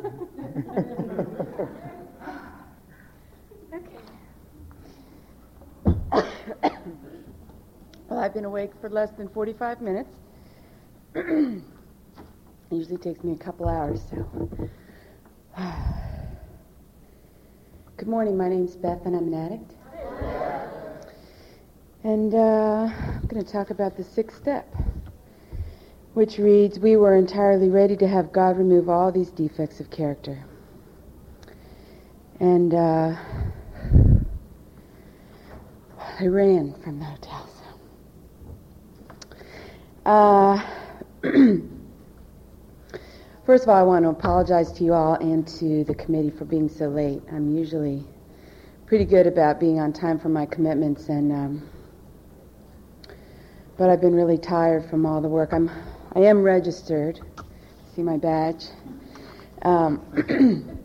Well, I've been awake for less than 45 minutes. It usually takes me a couple hours, so. Good morning, my name's Beth and I'm an addict. And I'm going to talk about the sixth step, which reads, we were entirely ready to have God remove all these defects of character. And I ran from the hotel. First of all, I want to apologize to you all and to the committee for being so late. I'm usually pretty good about being on time for my commitments, and but I've been really tired from all the work. I am registered. See my badge, and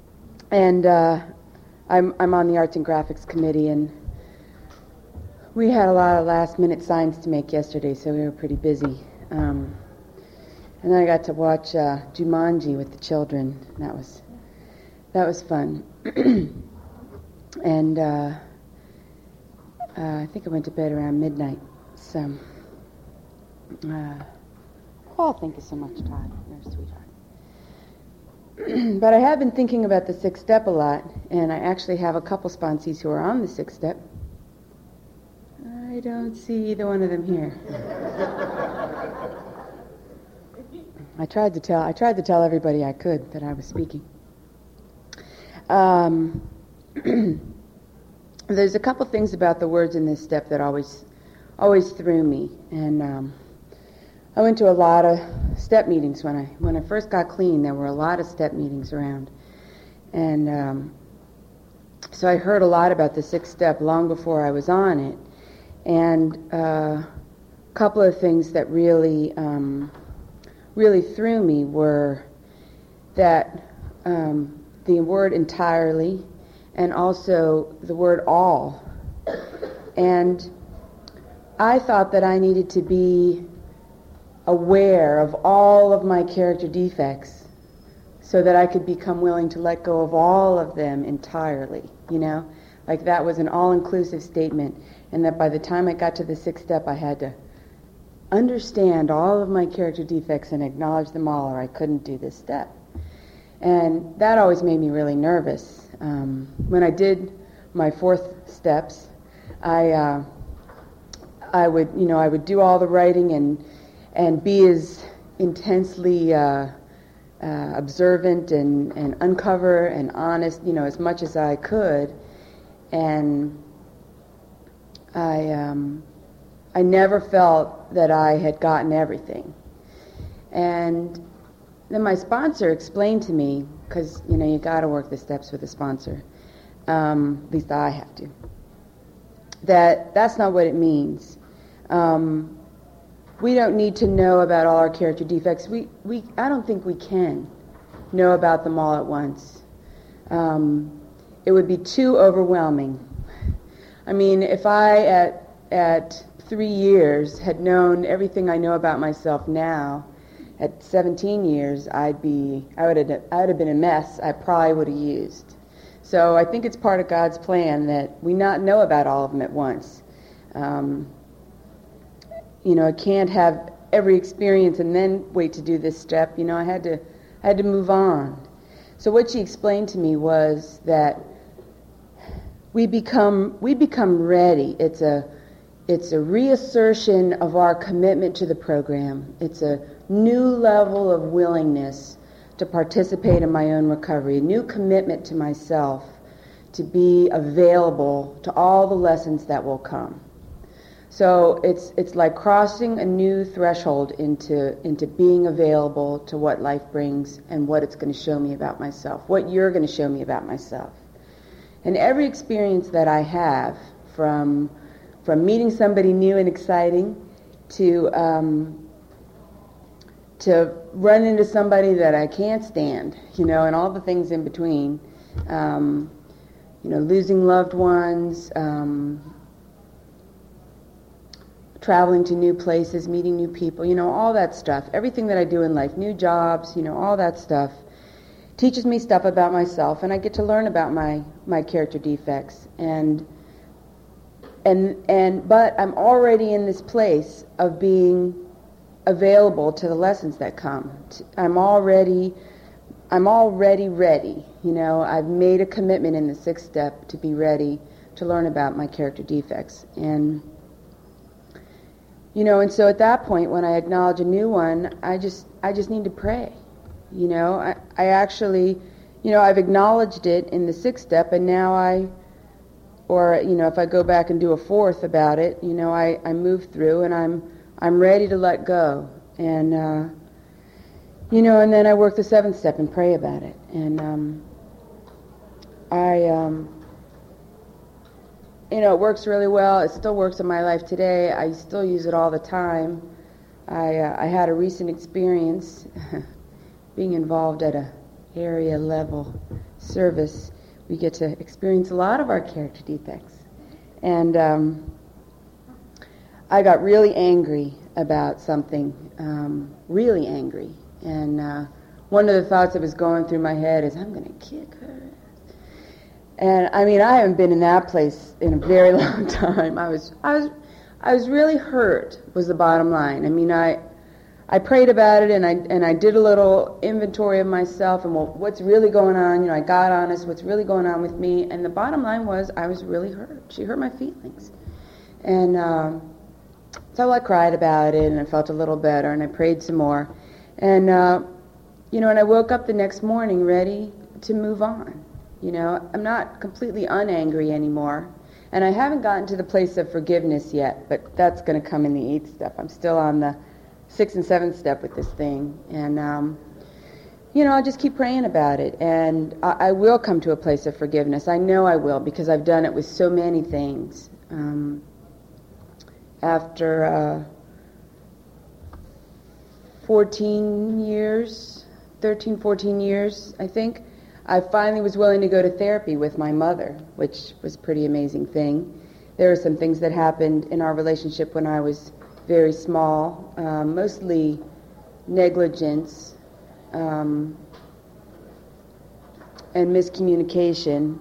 I'm on the Arts and Graphics Committee, and we had a lot of last-minute signs to make yesterday, so we were pretty busy. And then I got to watch Jumanji with the children. That was fun. And I think I went to bed around midnight. So, oh, thank you so much, Todd. You're a sweetheart. But I have been thinking about the sixth step a lot, and I actually have a couple sponsees who are on the sixth step. I don't see either one of them here. I tried to tell everybody I could that I was speaking. There's a couple things about the words in this step that always threw me, and I went to a lot of step meetings when I first got clean. There were a lot of step meetings around, and so I heard a lot about the sixth step long before I was on it, and a couple of things that really threw me were that the word entirely and also the word all. And I thought that I needed to be aware of all of my character defects so that I could become willing to let go of all of them entirely, like that was an all-inclusive statement, and that by the time I got to the sixth step I had to understand all of my character defects and acknowledge them all, or I couldn't do this step. And that always made me really nervous. When I did my fourth steps, I would do all the writing and be as intensely observant and uncover and honest, as much as I could. And I never felt that I had gotten everything. And then my sponsor explained to me, because, you got to work the steps with a sponsor, at least I have to, that's not what it means. We don't need to know about all our character defects. I don't think we can know about them all at once. It would be too overwhelming. I mean, if I at 3 years had known everything I know about myself now, at 17 years, I would have been a mess I probably would have used. So I think it's part of God's plan that we not know about all of them at once. I can't have every experience and then wait to do this step. I had to move on. So what she explained to me was that we become ready. It's a reassertion of our commitment to the program. It's a new level of willingness to participate in my own recovery, a new commitment to myself to be available to all the lessons that will come. So it's like crossing a new threshold into being available to what life brings and what it's going to show me about myself, what you're going to show me about myself. And every experience that I have, from meeting somebody new and exciting to run into somebody that I can't stand, and all the things in between, losing loved ones, traveling to new places, meeting new people, all that stuff, everything that I do in life, new jobs, all that stuff, teaches me stuff about myself, and I get to learn about my character defects. But I'm already in this place of being available to the lessons that come. I'm already ready. I've made a commitment in the 6th step to be ready to learn about my character defects. And so at that point, when I acknowledge a new one, I just need to pray. I actually, I've acknowledged it in the 6th step, and now if I go back and do a 4th about it, I move through, and I'm ready to let go. And, and then I work the 7th step and pray about it. And it works really well. It still works in my life today. I still use it all the time. I had a recent experience being involved at a area level service. We get to experience a lot of our character defects. And I got really angry about something, really angry. And one of the thoughts that was going through my head is, I'm going to kick her. And I haven't been in that place in a very long time. I was really hurt, was the bottom line. I prayed about it, and I did a little inventory of myself and what's really going on. I got honest, what's really going on with me. And the bottom line was I was really hurt. She hurt my feelings. And so I cried about it, and I felt a little better, and I prayed some more. And, and I woke up the next morning ready to move on. I'm not completely unangry anymore. And I haven't gotten to the place of forgiveness yet, but that's going to come in the 8th step. I'm still on the 6th and 7th step with this thing. And, I'll just keep praying about it. And I will come to a place of forgiveness. I know I will, because I've done it with so many things. After 14 years, I think, I finally was willing to go to therapy with my mother, which was a pretty amazing thing. There were some things that happened in our relationship when I was very small, mostly negligence and miscommunication.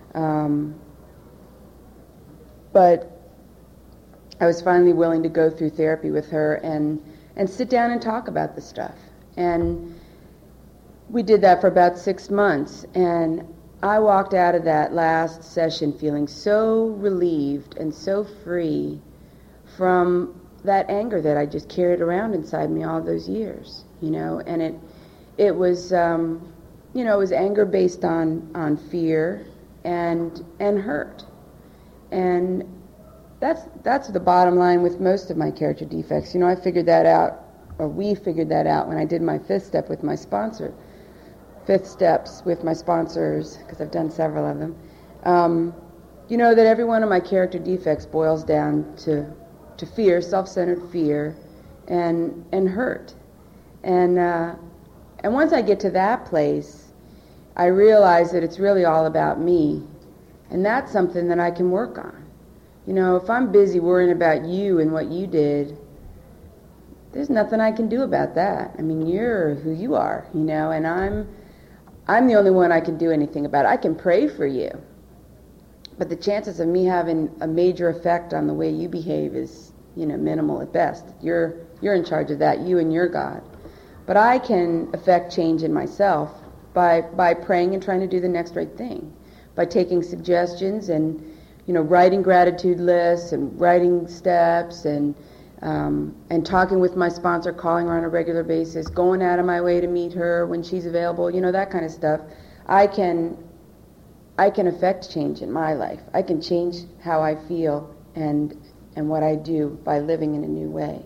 But I was finally willing to go through therapy with her and sit down and talk about the stuff. And we did that for about 6 months, and I walked out of that last session feeling so relieved and so free from that anger that I just carried around inside me all those years, and it was, it was anger based on fear and hurt. And that's the bottom line with most of my character defects. I figured that out, or we figured that out when I did my 5th step with my sponsor. 5th steps with my sponsors, because I've done several of them. That every one of my character defects boils down to fear, self-centered fear, and hurt. And once I get to that place, I realize that it's really all about me, and that's something that I can work on. If I'm busy worrying about you and what you did, there's nothing I can do about that. You're who you are, and I'm the only one I can do anything about it. I can pray for you, but the chances of me having a major effect on the way you behave is, minimal at best. You're in charge of that, you and your God. But I can affect change in myself by praying and trying to do the next right thing, by taking suggestions and, writing gratitude lists and writing steps and talking with my sponsor, calling her on a regular basis, going out of my way to meet her when she's available, that kind of stuff. I can affect change in my life. I can change how I feel and what I do by living in a new way.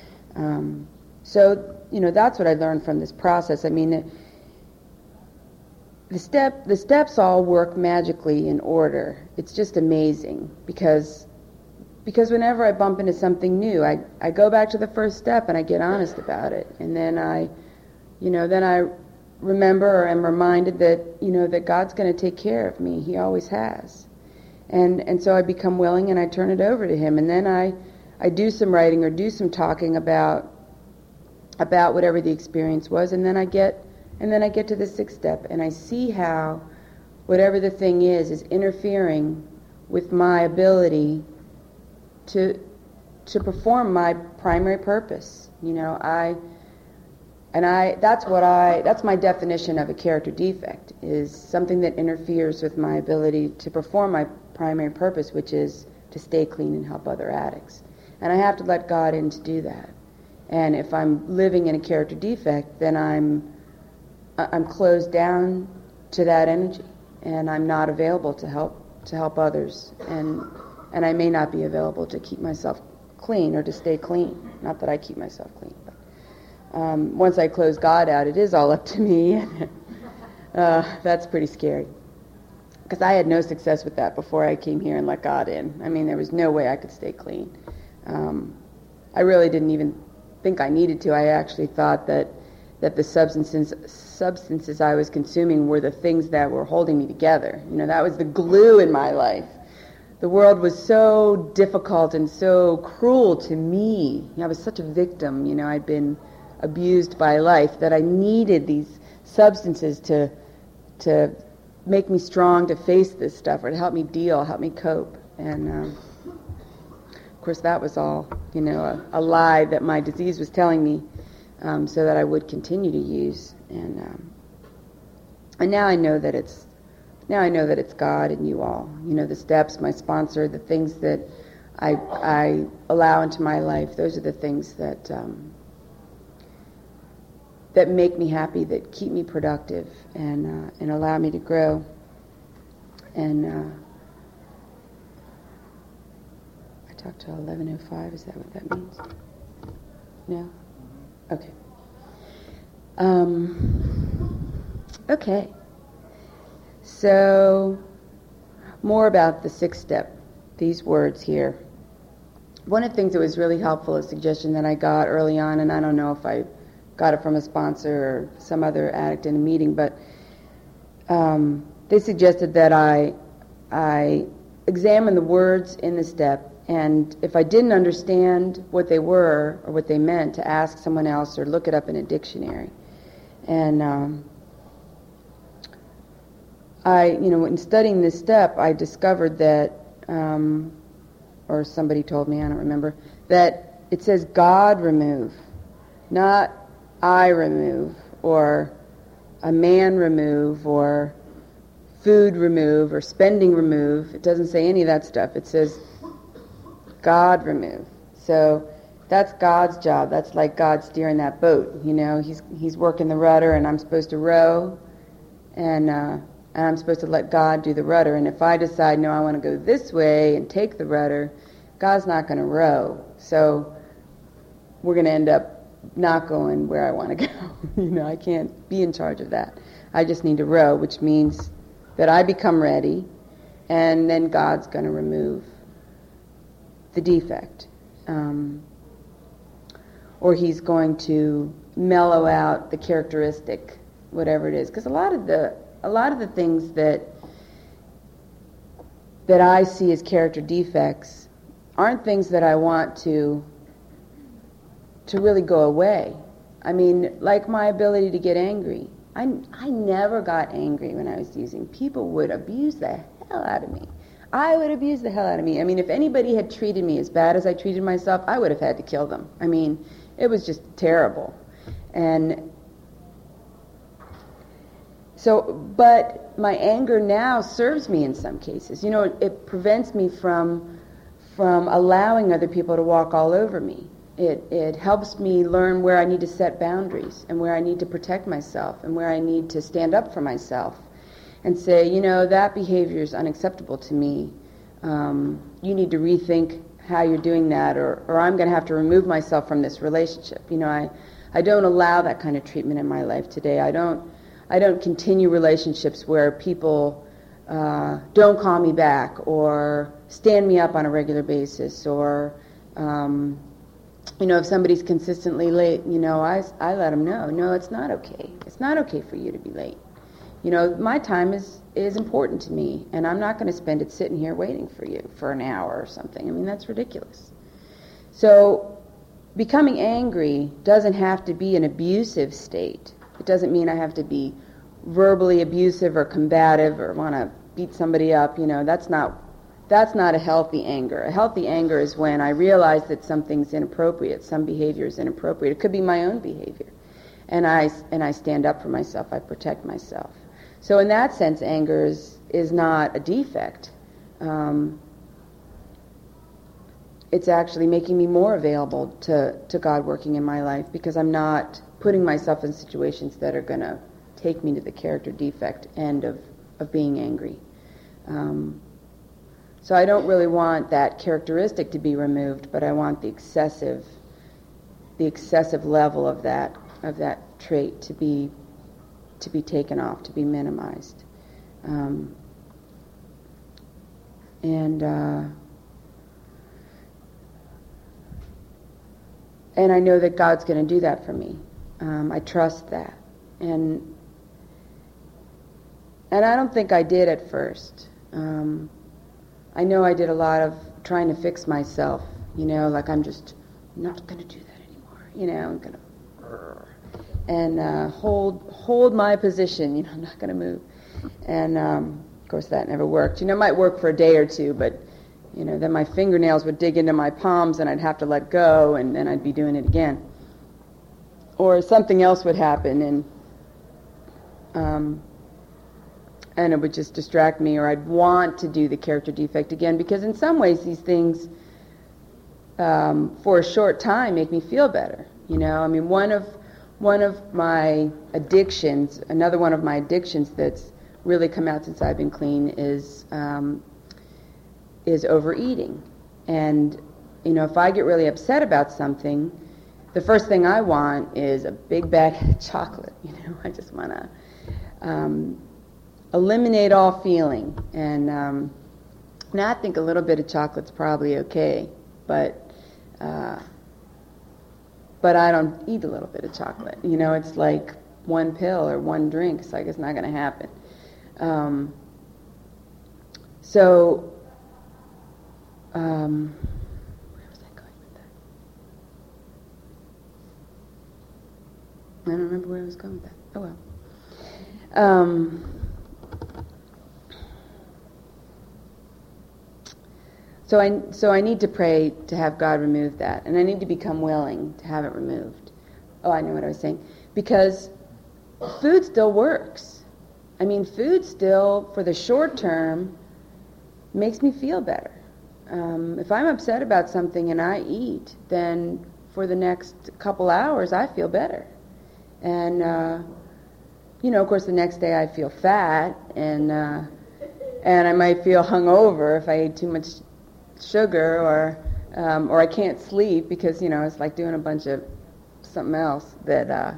So that's what I learned from this process. The steps all work magically in order. It's just amazing because whenever I bump into something new, I go back to the 1st step and I get honest about it, and then I remember or am reminded that that God's going to take care of me. He always has, and so I become willing and I turn it over to Him, and then I do some writing or do some talking about whatever the experience was, and then I get And then I get to the sixth step, and I see how whatever the thing is interfering with my ability to perform my primary purpose. That's my definition of a character defect, is something that interferes with my ability to perform my primary purpose, which is to stay clean and help other addicts. And I have to let God in to do that. And if I'm living in a character defect, then I'm closed down to that energy, and I'm not available to help others, and I may not be available to keep myself clean or to stay clean. Not that I keep myself clean, but once I close God out, it is all up to me. That's pretty scary, because I had no success with that before I came here and let God in. I mean, there was no way I could stay clean. I really didn't even think I needed to. I actually thought that the substances I was consuming were the things that were holding me together. That was the glue in my life. The world was so difficult and so cruel to me. I was such a victim. I'd been abused by life, that I needed these substances to make me strong to face this stuff, or to help me deal, help me cope. And of course, that was all a lie that my disease was telling me, so that I would continue to use. And now I know that it's God and you all. The steps, my sponsor, the things that I allow into my life. Those are the things that make me happy, that keep me productive, and allow me to grow. And I talked to 11:05. Is that what that means? No? Okay. Okay. So, more about the sixth step, these words here. One of the things that was really helpful, a suggestion that I got early on, and I don't know if I got it from a sponsor or some other addict in a meeting, but they suggested that I examine the words in the step, and if I didn't understand what they were or what they meant, to ask someone else or look it up in a dictionary. And in studying this step, I discovered that, or somebody told me, I don't remember, that it says God remove, not I remove, or a man remove, or food remove, or spending remove. It doesn't say any of that stuff. It says God remove. So that's God's job. That's like God steering that boat. He's working the rudder, and I'm supposed to row, and I'm supposed to let God do the rudder. And if I decide, no, I want to go this way and take the rudder, God's not going to row. So we're going to end up not going where I want to go. I can't be in charge of that. I just need to row, which means that I become ready, and then God's going to remove the defect. Or he's going to mellow out the characteristic, whatever it is. Because a lot of the things that I see as character defects aren't things that I want to really go away. I mean, like my ability to get angry. I never got angry when I was using. People would abuse the hell out of me. I would abuse the hell out of me. I mean, if anybody had treated me as bad as I treated myself, I would have had to kill them. I mean, it was just terrible. And so, but my anger now serves me in some cases. It prevents me from allowing other people to walk all over me. It helps me learn where I need to set boundaries, and where I need to protect myself, and where I need to stand up for myself and say, that behavior is unacceptable to me. You need to rethink how you're doing that, or I'm going to have to remove myself from this relationship. I don't allow that kind of treatment in my life today. I don't continue relationships where people don't call me back or stand me up on a regular basis, or if somebody's consistently late, I let them know, no, it's not okay. It's not okay for you to be late. My time is important to me, and I'm not going to spend it sitting here waiting for you for an hour or something. I mean, that's ridiculous. So becoming angry doesn't have to be an abusive state. It doesn't mean I have to be verbally abusive or combative or want to beat somebody up. That's not a healthy anger. A healthy anger is when I realize that something's inappropriate, some behavior is inappropriate. It could be my own behavior. And I stand up for myself. I protect myself. So in that sense, anger is not a defect. It's actually making me more available to God working in my life, because I'm not putting myself in situations that are going to take me to the character defect end of being angry. So I don't really want that characteristic to be removed, but I want the excessive level of that trait to be taken off, to be minimized. And I know that God's going to do that for me. I trust that. And I don't think I did at first. I know I did a lot of trying to fix myself, like I'm just not going to do that anymore, I'm going to hold my position, I'm not going to move. And of course that never worked. It might work for a day or two, but then my fingernails would dig into my palms and I'd have to let go, and then I'd be doing it again. Or something else would happen, and it would just distract me, or I'd want to do the character defect again, because in some ways these things, for a short time, make me feel better. One of my addictions, another one of my addictions that's really come out since I've been clean is overeating. And if I get really upset about something, the first thing I want is a big bag of chocolate. I just want to eliminate all feeling. And now I think a little bit of chocolate's probably okay, but I don't eat a little bit of chocolate. It's like one pill or one drink. It's like it's not going to happen. Where was I going with that? I don't remember where I was going with that. Oh well. So I need to pray to have God remove that, and I need to become willing to have it removed. Oh, I know what I was saying. Because food still works. Food still, for the short term, makes me feel better. If I'm upset about something and I eat, then for the next couple hours I feel better. And, of course the next day I feel fat, and I might feel hungover if I ate too much sugar, or I can't sleep because, it's like doing a bunch of something else that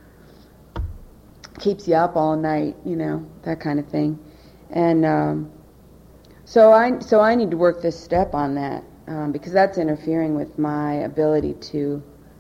keeps you up all night, that kind of thing. And so I need to work this step on that, because that's interfering with my ability to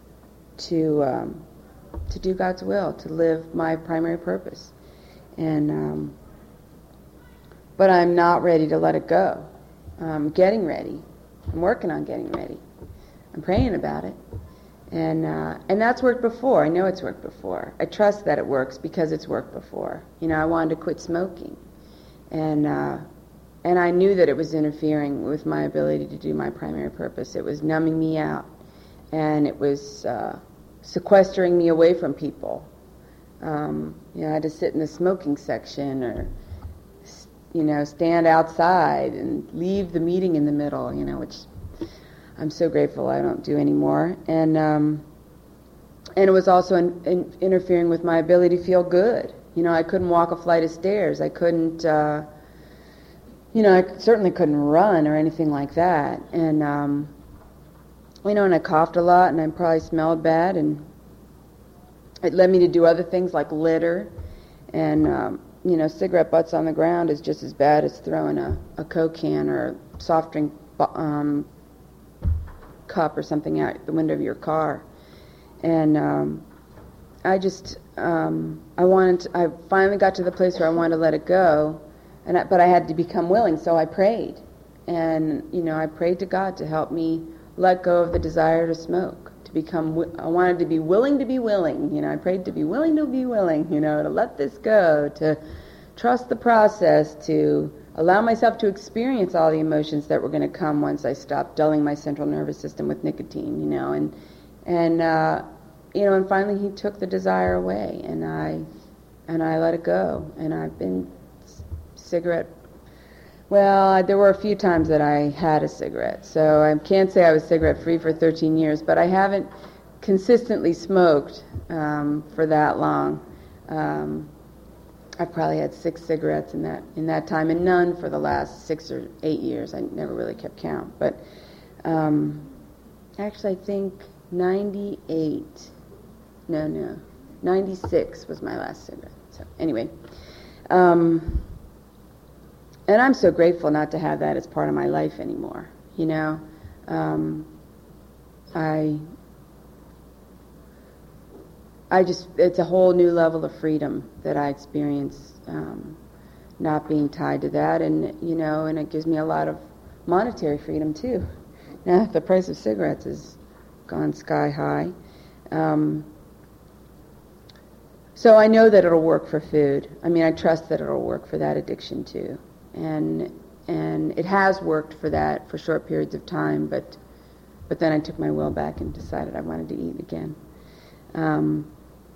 do God's will, to live my primary purpose. And but I'm not ready to let it go. I'm getting ready. I'm working on getting ready. I'm praying about it. And that's worked before. I know it's worked before. I trust that it works because it's worked before. I wanted to quit smoking. And I knew that it was interfering with my ability to do my primary purpose. It was numbing me out. And it was sequestering me away from people. I had to sit in the smoking section, or stand outside and leave the meeting in the middle, which I'm so grateful I don't do anymore. And it was also interfering with my ability to feel good. I couldn't walk a flight of stairs. I couldn't, I certainly couldn't run or anything like that. And, and I coughed a lot, and I probably smelled bad, and it led me to do other things like litter. And, cigarette butts on the ground is just as bad as throwing a Coke can or a soft drink cup or something out the window of your car. And I finally got to the place where I wanted to let it go, but I had to become willing, so I prayed. And, I prayed to God to help me let go of the desire to smoke, to I wanted to be willing to be willing. I prayed to be willing, to let this go, to trust the process, to allow myself to experience all the emotions that were going to come once I stopped dulling my central nervous system with nicotine, and finally he took the desire away, and I let it go, and I've been cigarette. Well, there were a few times that I had a cigarette, so I can't say I was cigarette-free for 13 years, but I haven't consistently smoked for that long. I've probably had 6 cigarettes in that time, and none for the last 6 or 8 years. I never really kept count, but actually I think 96 was my last cigarette. So anyway. And I'm so grateful not to have that as part of my life anymore. It's a whole new level of freedom that I experience, not being tied to that, and it gives me a lot of monetary freedom too. Now the price of cigarettes has gone sky high. So I know that it'll work for food. I trust that it'll work for that addiction too. And it has worked for that for short periods of time, but then I took my will back and decided I wanted to eat again. And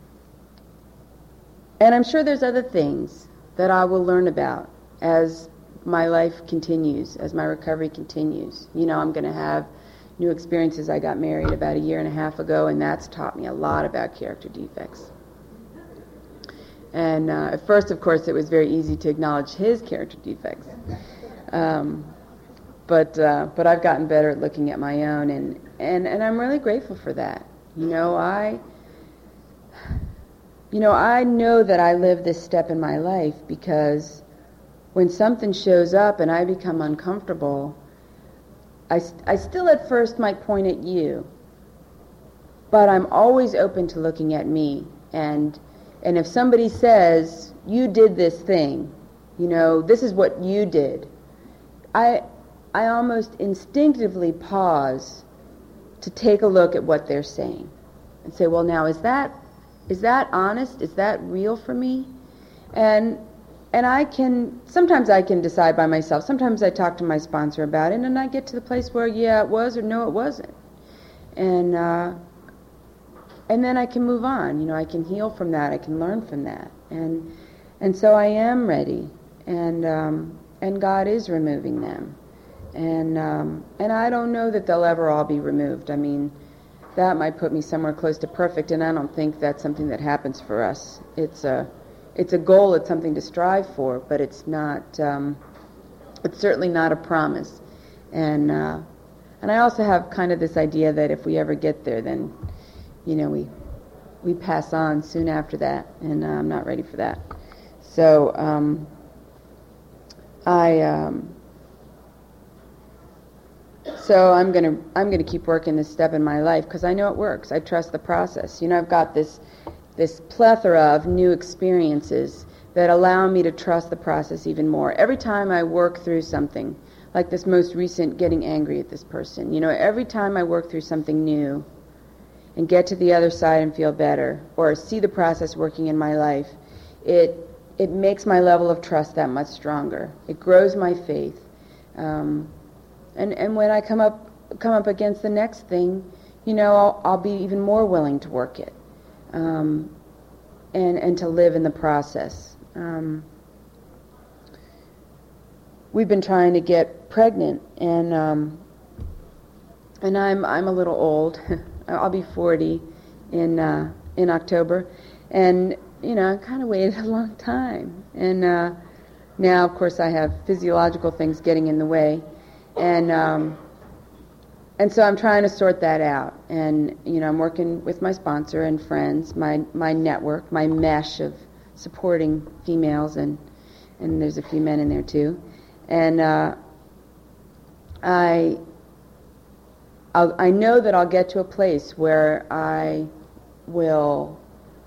I'm sure there's other things that I will learn about as my life continues, as my recovery continues. I'm going to have new experiences. I got married about 1.5 years ago, and that's taught me a lot about character defects. And at first, of course, it was very easy to acknowledge his character defects. But I've gotten better at looking at my own, and I'm really grateful for that. I know that I live this step in my life because when something shows up and I become uncomfortable, I still at first might point at you, but I'm always open to looking at me. And if somebody says, you did this thing, this is what you did, I almost instinctively pause to take a look at what they're saying and say, well, now, is that honest? Is that real for me? And sometimes I can decide by myself. Sometimes I talk to my sponsor about it, and I get to the place where, yeah, it was, or no, it wasn't. And then I can move on. I can heal from that. I can learn from that. And so I am ready. And God is removing them. And I don't know that they'll ever all be removed. That might put me somewhere close to perfect, and I don't think that's something that happens for us. It's a goal. It's something to strive for, but it's not. It's certainly not a promise. And I also have kind of this idea that if we ever get there, then we pass on soon after that, and I'm not ready for that. So So I'm gonna keep working this step in my life because I know it works. I trust the process. I've got this plethora of new experiences that allow me to trust the process even more. Every time I work through something, like this most recent getting angry at this person, every time I work through something new and get to the other side and feel better, or see the process working in my life, it makes my level of trust that much stronger. It grows my faith. And when I come up against the next thing, I'll be even more willing to work it, and to live in the process. We've been trying to get pregnant, and I'm a little old. I'll be 40 in October, and I kind of waited a long time. And now, of course, I have physiological things getting in the way. And so I'm trying to sort that out. And, I'm working with my sponsor and friends, my network, my mesh of supporting females, and there's a few men in there too. And I know that I'll get to a place where I will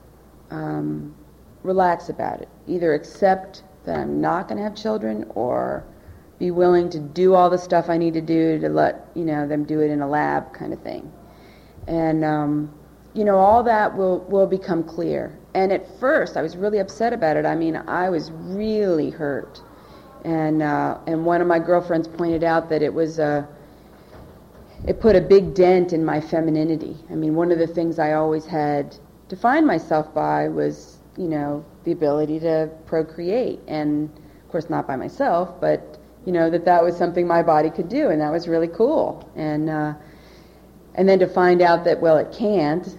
relax about it. Either accept that I'm not going to have children, or be willing to do all the stuff I need to do to let them do it in a lab kind of thing. And, all that will become clear. And at first, I was really upset about it. I mean, I was really hurt. And one of my girlfriends pointed out that it put a big dent in my femininity. I mean, one of the things I always had defined myself by was, the ability to procreate. And, of course, not by myself, but, that was something my body could do, and that was really cool. And then to find out that, well, it can't,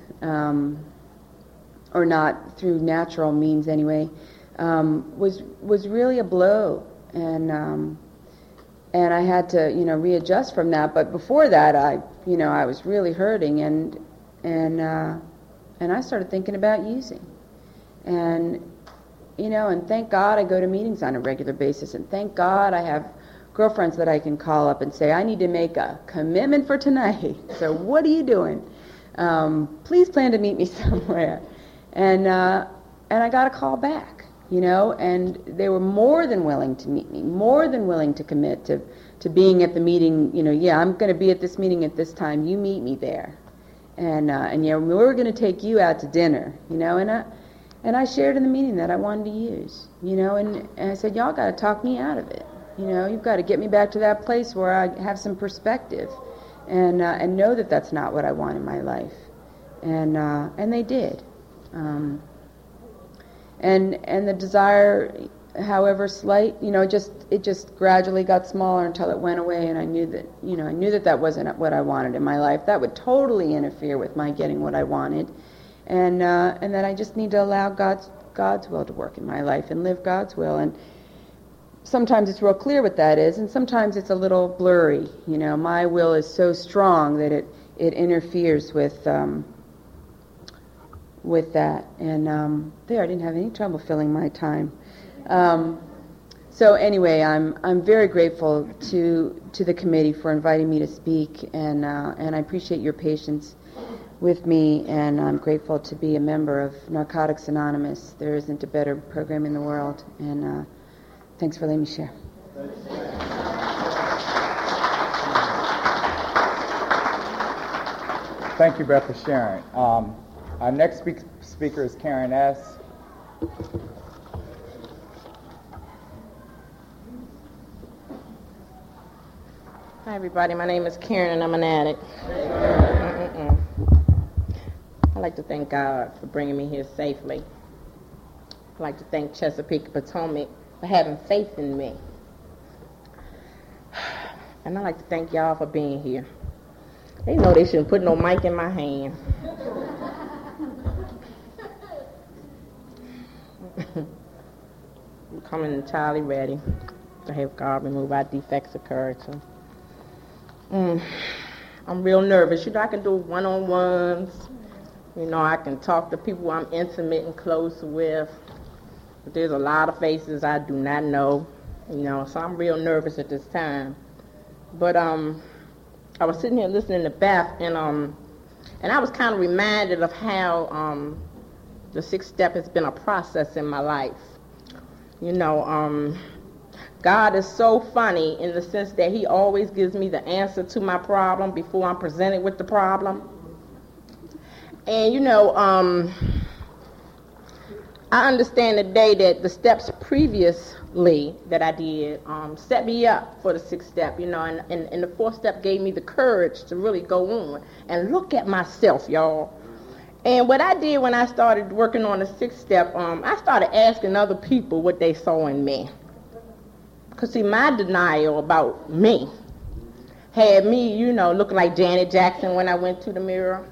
or not through natural means anyway, was really a blow. And I had to, readjust from that. But before that, I was really hurting, and I started thinking about using. And thank God I go to meetings on a regular basis, and thank God I have girlfriends that I can call up and say, I need to make a commitment for tonight. So what are you doing? Please plan to meet me somewhere. And I got a call back, and they were more than willing to meet me, more than willing to commit to being at the meeting. I'm going to be at this meeting at this time. You meet me there. And we're going to take you out to dinner, and I shared in the meeting that I wanted to use, and I said, y'all got to talk me out of it. You've got to get me back to that place where I have some perspective and know that that's not what I want in my life. And they did. And the desire, however slight, it just gradually got smaller until it went away, and I knew that that wasn't what I wanted in my life. That would totally interfere with my getting what I wanted. And that I just need to allow God's will to work in my life and live God's will. And sometimes it's real clear what that is, and sometimes it's a little blurry. My will is so strong that it interferes with that. And I didn't have any trouble filling my time. So anyway, I'm very grateful to the committee for inviting me to speak, and I appreciate your patience with me, and I'm grateful to be a member of Narcotics Anonymous. There isn't a better program in the world, and thanks for letting me share. Thank you, Beth, for sharing. Our next speaker is Karen S. Hi, everybody. My name is Karen, and I'm an addict. I'd like to thank God for bringing me here safely. I'd like to thank Chesapeake Potomac for having faith in me. And I'd like to thank y'all for being here. They know they shouldn't put no mic in my hand. I'm coming entirely ready to have God remove our defects of character. I'm real nervous. I can do one-on-ones. I can talk to people I'm intimate and close with. But there's a lot of faces I do not know, so I'm real nervous at this time. But I was sitting here listening to Beth, and I was kind of reminded of how the 6th step has been a process in my life. God is so funny in the sense that he always gives me the answer to my problem before I'm presented with the problem. And, I understand today that the steps previously that I did set me up for the 6th step, and the 4th step gave me the courage to really go on and look at myself, y'all. And what I did when I started working on the 6th step, I started asking other people what they saw in me. Because, see, my denial about me had me, looking like Janet Jackson when I went to the mirror.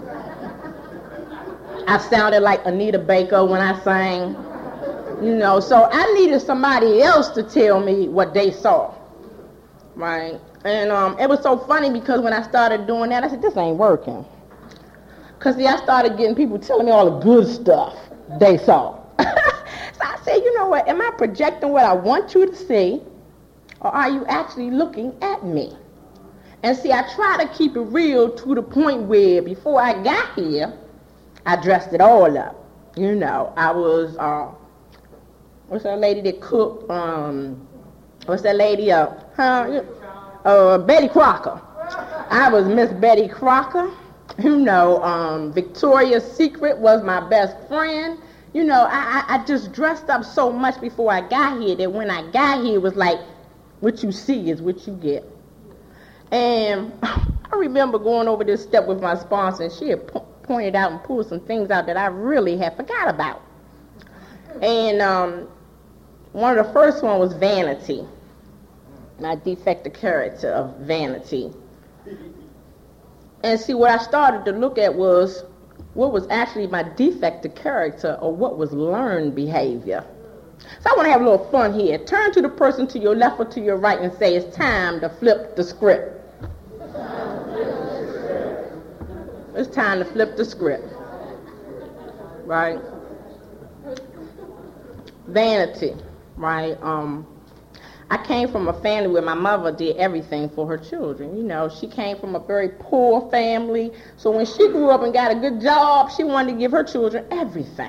I sounded like Anita Baker when I sang, so I needed somebody else to tell me what they saw, right? And it was so funny because when I started doing that, I said, this ain't working. Because, see, I started getting people telling me all the good stuff they saw. So I said, you know what, am I projecting what I want you to see, or are you actually looking at me? And see, I try to keep it real to the point where before I got here, I dressed it all up. I was, what's that lady that cooked, what's that lady, Betty Crocker. I was Miss Betty Crocker. Victoria's Secret was my best friend. I just dressed up so much before I got here that when I got here, it was like, what you see is what you get. And I remember going over this step with my sponsor, and she had pointed out and pulled some things out that I really had forgot about. And one of the first one was vanity, my defect of character of vanity. And see, what I started to look at was what was actually my defect of character or what was learned behavior. So I want to have a little fun here. Turn to the person to your left or to your right and say, it's time to flip the script. It's time to flip the script. Right? Vanity. Right? I came from a family where my mother did everything for her children. She came from a very poor family. So when she grew up and got a good job, she wanted to give her children everything.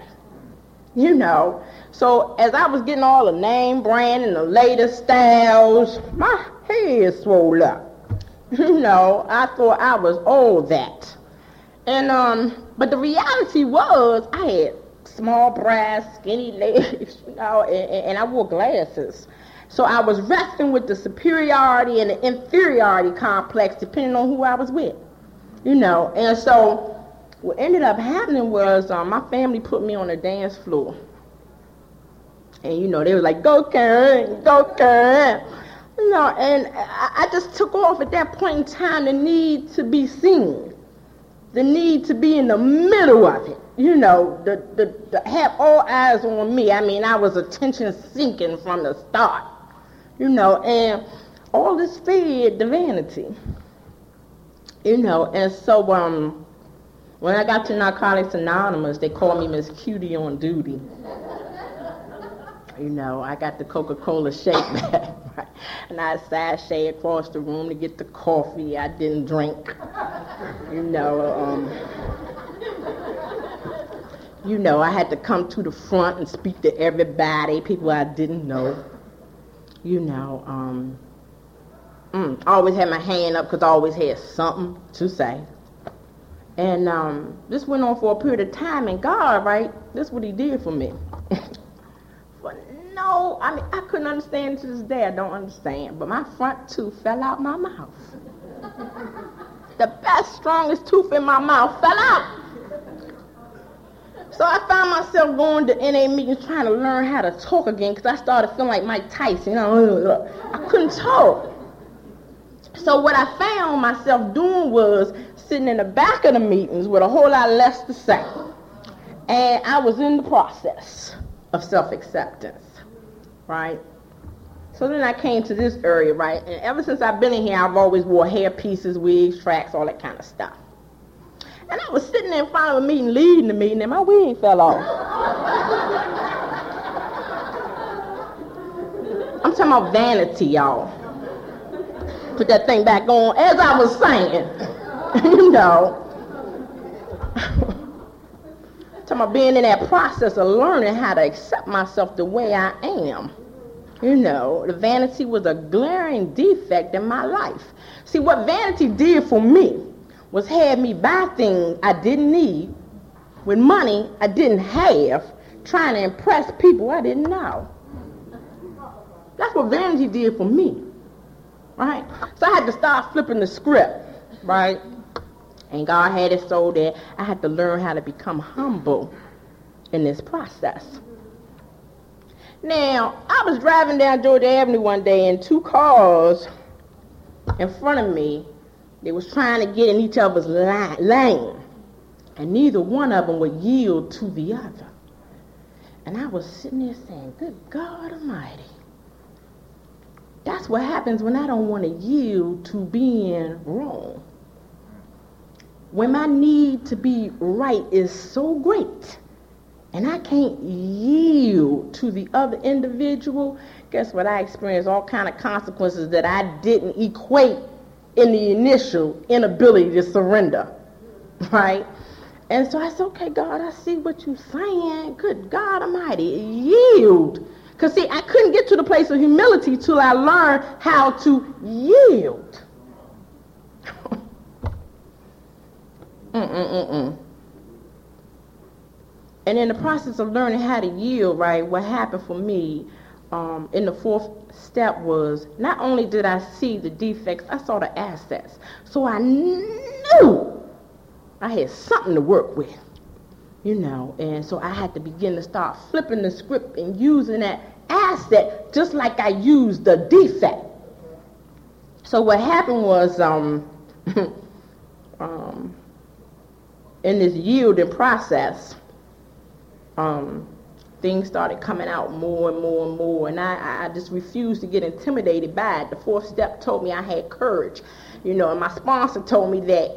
So as I was getting all the name brand and the latest styles, my head swole up. I thought I was all that. And but the reality was I had small breasts, skinny legs, and I wore glasses. So I was wrestling with the superiority and the inferiority complex depending on who I was with. And so what ended up happening was my family put me on the dance floor. And, they were like, go Karen, go Karen. And I just took off at that point in time the need to be seen. The need to be in the middle of it. The have all eyes on me. I mean, I was attention seeking from the start. And all this fed the vanity. And so when I got to Narcotics Anonymous, they called me Miss Cutie on duty. I got the Coca-Cola shake bag, right? And I sashay across the room to get the coffee I didn't drink. I had to come to the front and speak to everybody, people I didn't know. I always had my hand up because I always had something to say. And this went on for a period of time, and God, right, this is what he did for me. I couldn't understand to this day. I don't understand. But my front tooth fell out my mouth. The best, strongest tooth in my mouth fell out. So I found myself going to NA meetings trying to learn how to talk again because I started feeling like Mike Tyson. I couldn't talk. So what I found myself doing was sitting in the back of the meetings with a whole lot less to say. And I was in the process of self-acceptance. Right? So then I came to this area, right? And ever since I've been in here, I've always wore hair pieces, wigs, tracks, all that kind of stuff. And I was sitting there in front of a meeting, leading the meeting, and my wig fell off. I'm talking about vanity, y'all. Put that thing back on. As I was saying, talking about being in that process of learning how to accept myself the way I am. The vanity was a glaring defect in my life. See, what vanity did for me was had me buy things I didn't need with money I didn't have, trying to impress people I didn't know. That's what vanity did for me, right? So I had to start flipping the script, right? And God had it so that I had to learn how to become humble in this process. Now, I was driving down Georgia Avenue one day and two cars in front of me, they was trying to get in each other's lane. And neither one of them would yield to the other. And I was sitting there saying, good God Almighty. That's what happens when I don't want to yield to being wrong. When my need to be right is so great, and I can't yield to the other individual, guess what? I experienced all kind of consequences that I didn't equate in the initial inability to surrender, right? And so I said, okay, God, I see what you're saying. Good God Almighty, yield. Because, see, I couldn't get to the place of humility till I learned how to yield. And in the process of learning how to yield, right, what happened for me in the fourth step was not only did I see the defects, I saw the assets. So I knew I had something to work with, you know, and so I had to begin to start flipping the script and using that asset just like I used the defect. So what happened was in this yielding process, things started coming out more and more and more, and I just refused to get intimidated by it. The fourth step told me I had courage, you know, and my sponsor told me that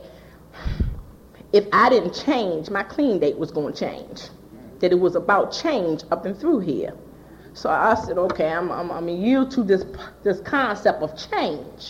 if I didn't change, my clean date was going to change, that it was about change up and through here. So I said, okay, I'm going to yield to this concept of change.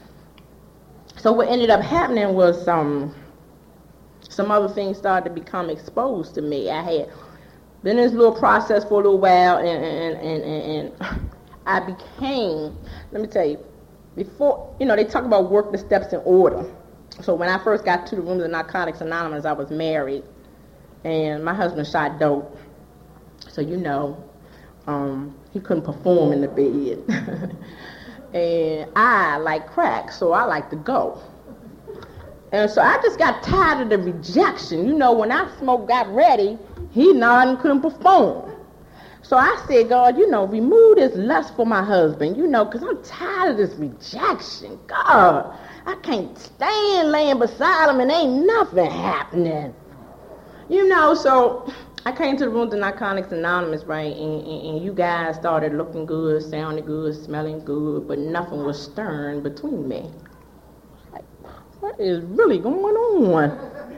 So what ended up happening was some other things started to become exposed to me. I had been in this little process for a little while, and I became, let me tell you, before, you know, they talk about work the steps in order. So when I first got to the rooms of Narcotics Anonymous, I was married, and my husband shot dope. So, you know, he couldn't perform in the bed. And I like crack, so I like to go. And so I just got tired of the rejection. You know, when I smoked, got ready, he nodded and couldn't perform. So I said, God, you know, remove this lust for my husband, you know, because I'm tired of this rejection. God, I can't stand laying beside him and ain't nothing happening. You know, so I came to the room to Narcotics Anonymous, right, and you guys started looking good, sounding good, smelling good, but nothing was stirring between me. Like, what is really going on?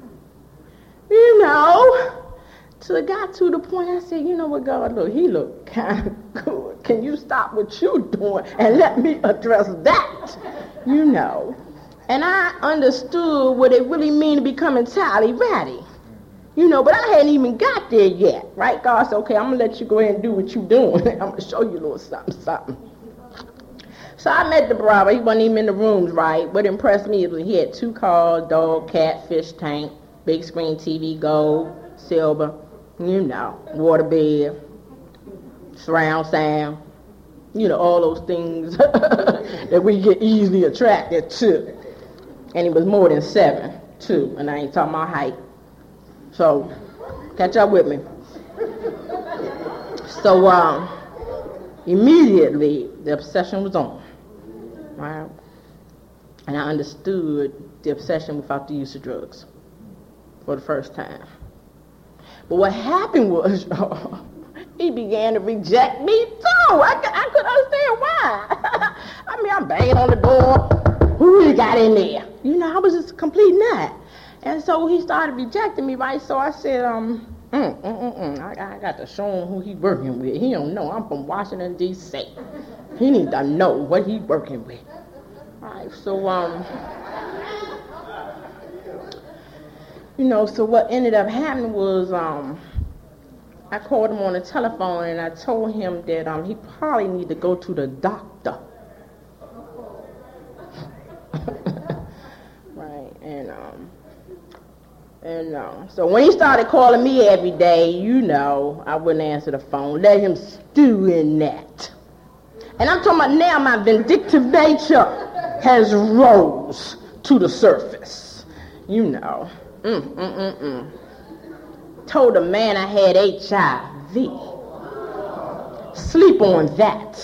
You know? So it got to the point I said, you know what, God, look, he look kind of good. Can you stop what you're doing and let me address that? You know. And I understood what it really mean to become entirely ready. You know, but I hadn't even got there yet, right? God said, okay, I'm going to let you go ahead and do what you're doing. I'm going to show you a little something. So I met the barber. He wasn't even in the rooms, right? What impressed me was he had 2 cars, dog, cat, fish tank, big screen TV, gold, silver, you know, waterbed, surround sound, you know, all those things that we get easily attracted to. And he was more than 7, too, and I ain't talking about height. So, catch up with me. So, immediately, the obsession was on, right? And I understood the obsession without the use of drugs for the first time. But what happened was, he began to reject me too. I couldn't understand why. I mean, I'm banging on the door. Who you got in there? You know, I was just a complete nut. And so he started rejecting me, right? So I said, I got to show him who he working with. He don't know I'm from Washington, D.C. He need to know what he working with. All right, so, you know, so what ended up happening was I called him on the telephone and I told him that he probably need to go to the doctor. Right, and so when he started calling me every day, you know, I wouldn't answer the phone. Let him stew in that. And I'm talking about now my vindictive nature has rose to the surface. You know. Told the man I had HIV. Sleep on that.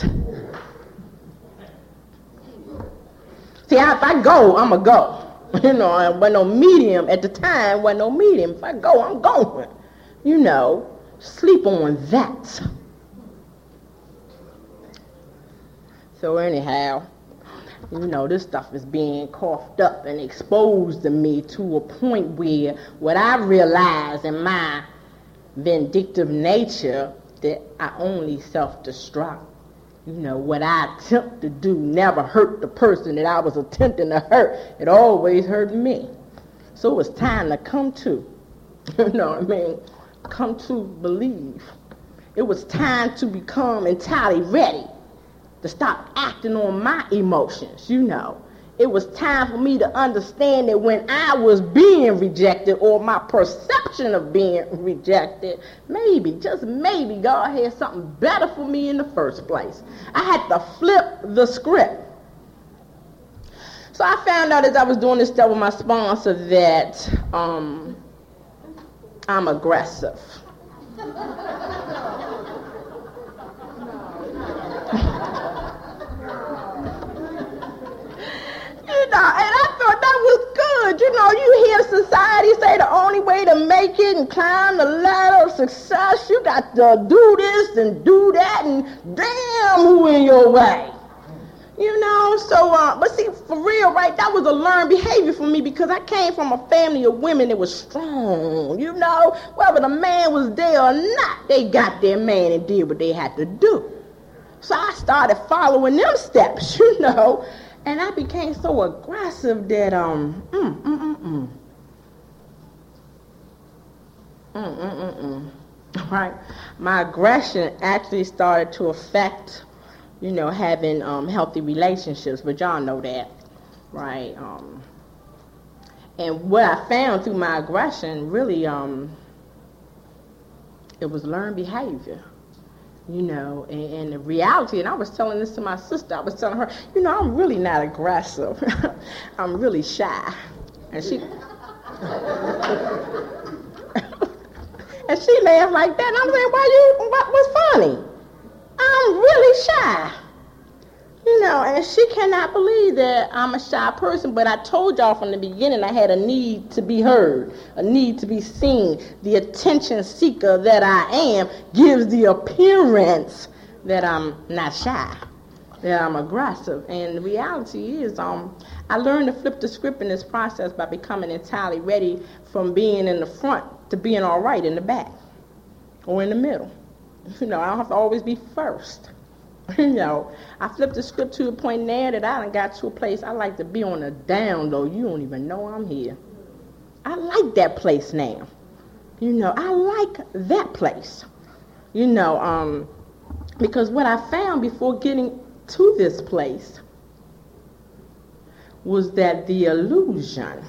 See, if I go, I'ma go. You know, there wasn't no medium at the time. Wasn't no medium. If I go, I'm going. You know, sleep on that. So anyhow, you know, this stuff is being coughed up and exposed to me to a point where what I realize in my vindictive nature that I only self-destruct. You know, what I attempt to do never hurt the person that I was attempting to hurt. It always hurt me. So it was time to come to. You know what I mean? Come to believe. It was time to become entirely ready. To stop acting on my emotions, you know. it was time for me to understand that when I was being rejected, or my perception of being rejected, maybe, just maybe, God had something better for me in the first place. I had to flip the script. So I found out as I was doing this stuff with my sponsor that I'm aggressive. And I thought that was good. You hear society say the only way to make it and climb the ladder of success, you got to do this and do that, and damn, who in your way? But see, for real, right, that was a learned behavior for me because I came from a family of women that was strong, whether the man was there or not, they got their man and did what they had to do. So I started following them steps, and I became so aggressive that, right, my aggression actually started to affect having healthy relationships, but y'all know that, right? And what I found through my aggression, really, it was learned behavior, and the reality, and I was telling this to my sister, I was telling her, I'm really not aggressive. I'm really shy. And she and she laughed like that, and I'm saying, what's funny? I'm really shy, and she cannot believe that I'm a shy person, but I told y'all from the beginning I had a need to be heard, a need to be seen. The attention seeker that I am gives the appearance that I'm not shy, that I'm aggressive, and the reality is I learned to flip the script in this process by becoming entirely ready from being in the front to being all right in the back or in the middle. I don't have to always be first. I flipped the script to a point now that I done got to a place I like to be on the down low. You don't even know I'm here. I like that place now. I like that place. Because what I found before getting to this place was that the illusion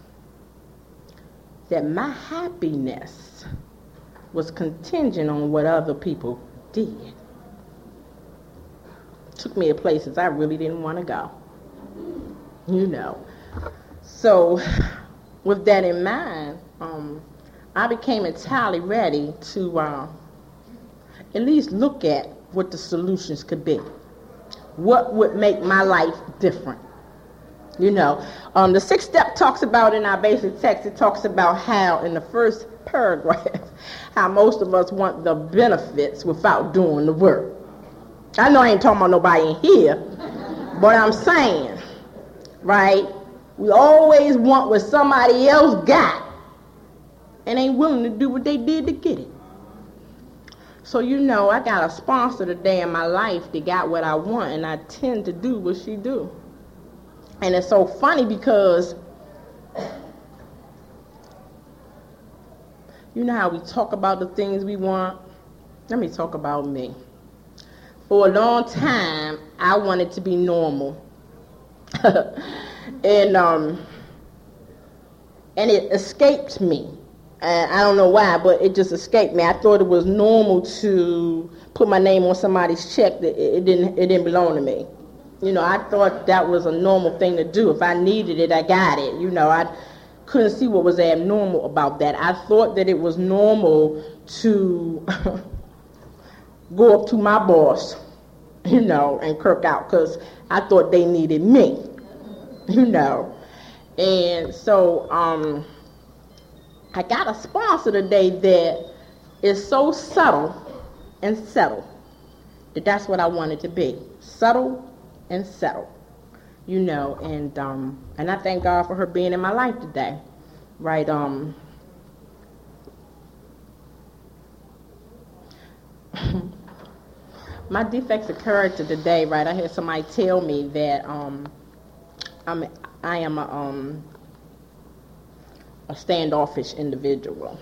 that my happiness was contingent on what other people did. Took me to places I really didn't want to go. So with that in mind, I became entirely ready to at least look at what the solutions could be. What would make my life different? The sixth step talks about in our basic text, it talks about how in the first paragraph, how most of us want the benefits without doing the work. I know I ain't talking about nobody in here, but I'm saying, right, we always want what somebody else got and ain't willing to do what they did to get it. So I got a sponsor today in my life that got what I want, and I tend to do what she do. And it's so funny because how we talk about the things we want? Let me talk about me. For a long time, I wanted to be normal. and it escaped me. And I don't know why, but it just escaped me. I thought it was normal to put my name on somebody's check that it didn't belong to me. I thought that was a normal thing to do. If I needed it, I got it. I couldn't see what was abnormal about that. I thought that it was normal to go up to my boss, and kirk out because I thought they needed me, And so I got a sponsor today that is so subtle and settled that's what I wanted to be. Subtle and settled. And I thank God for her being in my life today. Right, my defects of character today, right, I had somebody tell me that I am a standoffish individual.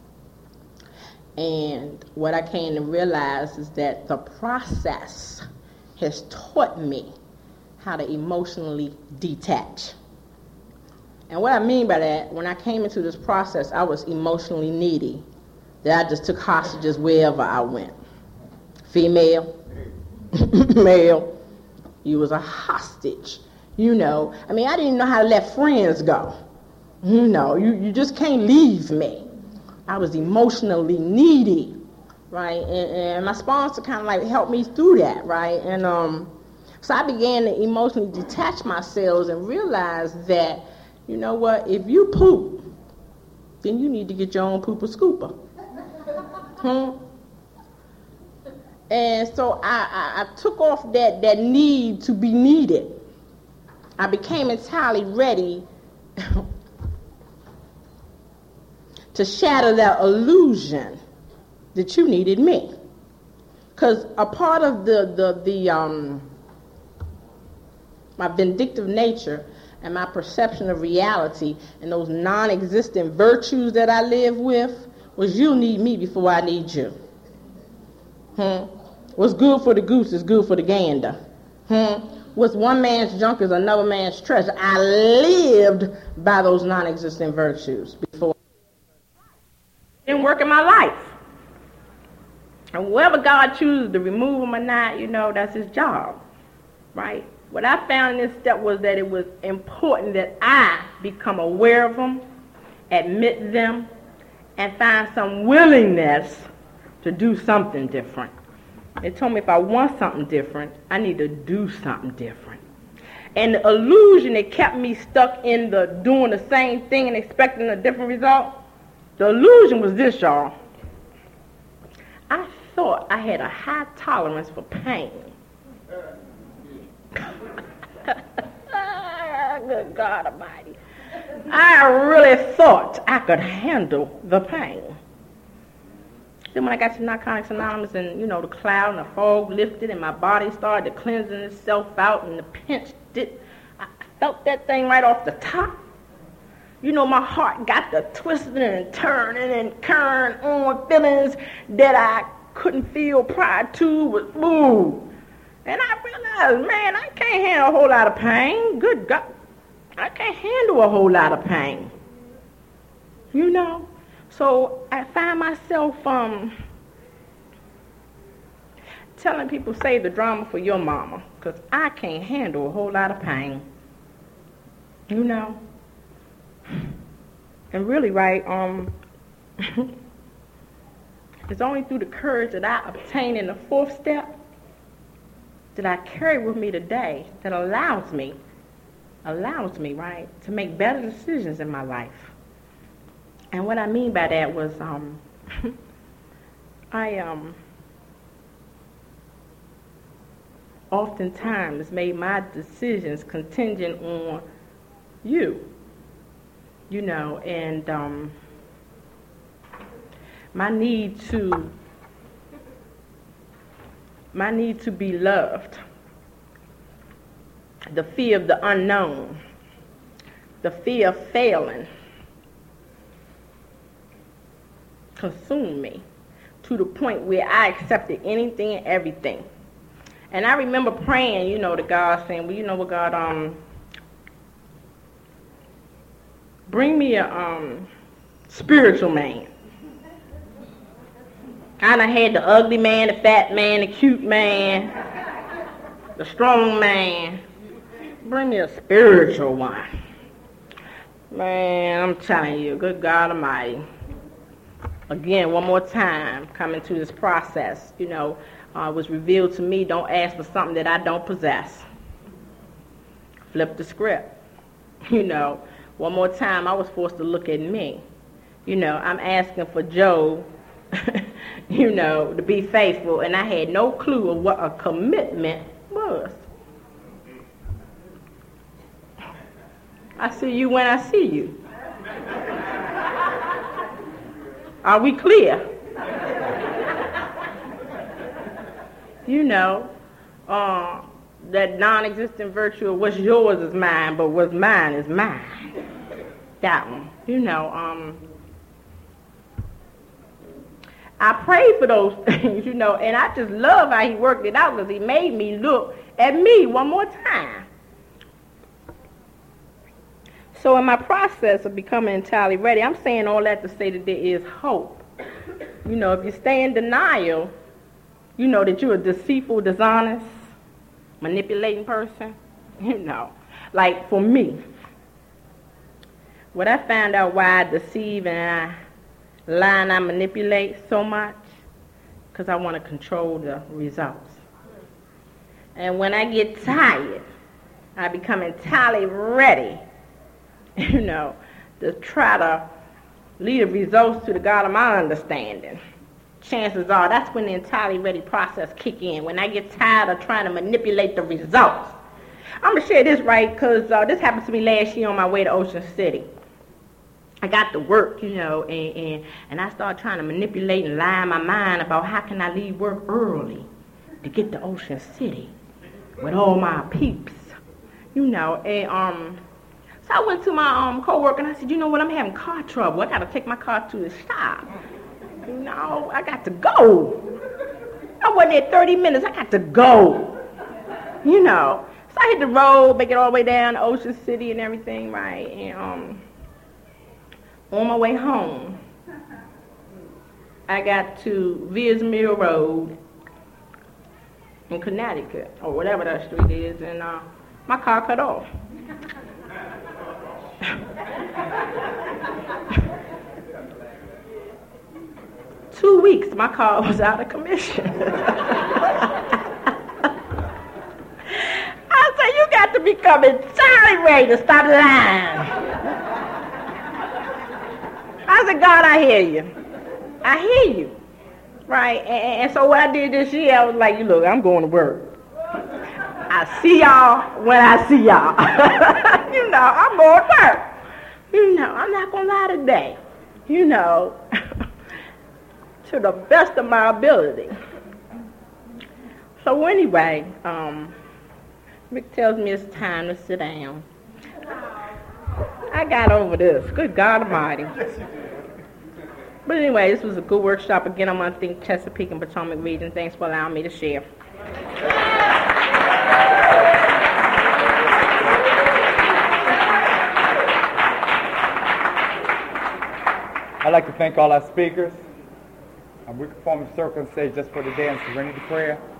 And what I came to realize is that the process has taught me how to emotionally detach. And what I mean by that, when I came into this process, I was emotionally needy, that I just took hostages wherever I went. Female, male, you was a hostage. You know, I mean, I didn't even know how to let friends go. You know, you just can't leave me. I was emotionally needy, right? And my sponsor kind of like helped me through that, right? And so I began to emotionally detach myself and realize that, you know what, if you poop, then you need to get your own pooper scooper. And so I took off that need to be needed. I became entirely ready to shatter that illusion that you needed me. Because a part of my vindictive nature and my perception of reality and those non-existent virtues that I live with was you need me before I need you. What's good for the goose is good for the gander. What's one man's junk is another man's treasure. I lived by those non-existent virtues before. It didn't work in my life. And whether God chooses to remove them or not, you know, that's his job, right? What I found in this step was that it was important that I become aware of them, admit them, and find some willingness to do something different. It told me if I want something different, I need to do something different. And the illusion that kept me stuck in the doing the same thing and expecting a different result, the illusion was this, y'all. I thought I had a high tolerance for pain. Good God Almighty. I really thought I could handle the pain. Then when I got to Narcotics Anonymous and, you know, the cloud and the fog lifted and my body started cleansing itself out and the pinch did, I felt that thing right off the top. You know, my heart got to twisting and turning and carrying on feelings that I couldn't feel prior to was moved. And I realized, man, I can't handle a whole lot of pain. Good God. I can't handle a whole lot of pain. You know? So I find myself telling people, save the drama for your mama, because I can't handle a whole lot of pain. You know? And really, right, it's only through the courage that I obtained in the fourth step that I carry with me today that allows me, right, to make better decisions in my life. And what I mean by that was, I oftentimes made my decisions contingent on you, you know, and my need to be loved, the fear of the unknown, the fear of failing, consumed me to the point where I accepted anything and everything. And I remember praying, you know, to God, saying, well, you know what, God, bring me a spiritual man. I done had the ugly man, the fat man, the cute man, the strong man. Bring me a spiritual one. Man, I'm telling you, good God Almighty. Again, one more time, coming to this process, you know, was revealed to me, don't ask for something that I don't possess. Flip the script. You know, one more time, I was forced to look at me. You know, I'm asking for Job, you know, to be faithful, and I had no clue of what a commitment was. I see you when I see you. Are we clear? You know, that non-existent virtue of what's yours is mine, but what's mine is mine. That one. You know, I prayed for those things, you know, and I just love how he worked it out because he made me look at me one more time. So in my process of becoming entirely ready, I'm saying all that to say that there is hope. You know, if you stay in denial, you know that you're a deceitful, dishonest, manipulating person. You know, like for me, what I found out why I deceive and I lie and I manipulate so much, because I want to control the results. And when I get tired, I become entirely ready, you know, to try to lead the results to the God of my understanding. Chances are that's when the entirely ready process kick in, when I get tired of trying to manipulate the results. I'm going to share this, right, because this happened to me last year on my way to Ocean City. I got to work, you know, and I started trying to manipulate and lie in my mind about how can I leave work early to get to Ocean City with all my peeps, you know. And so I went to my co-worker and I said, you know what, I'm having car trouble. I got to take my car to the shop. You know, I got to go. I wasn't there 30 minutes. I got to go, you know. So I hit the road, make it all the way down to Ocean City and everything, right, and on my way home, I got to Viers Mill Road in Connecticut, or whatever that street is, and my car cut off. Two weeks, my car was out of commission. I said, you got to become entirely ready to stop lying. I said, God, I hear you. I hear you. Right? And so what I did this year, I was like, look, I'm going to work. I see y'all when I see y'all. You know, I'm going to work. You know, I'm not going to lie today. You know, to the best of my ability. So anyway, Rick tells me it's time to sit down. I got over this. Good God Almighty. But anyway, this was a good workshop. Again, I'm going to thank Chesapeake and Potomac region. Thanks for allowing me to share. I'd like to thank all our speakers. We perform the circle and stage just for the day and serenity prayer.